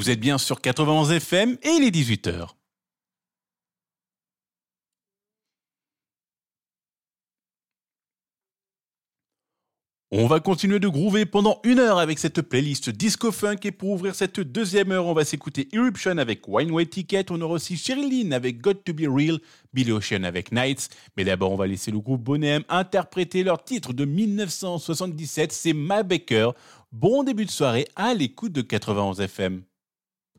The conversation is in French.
Vous êtes bien sur 91 FM et il est 18h. On va continuer de groover pendant 1 heure avec cette playlist Disco Funk et pour ouvrir cette deuxième heure, on va s'écouter Eruption avec Wine Way Ticket, on aura aussi Sheryl Lynn avec Got to Be Real, Billy Ocean avec Nights, mais d'abord on va laisser le groupe Boney M interpréter leur titre de 1977, c'est Ma Baker. Bon début de soirée à l'écoute de 91 FM.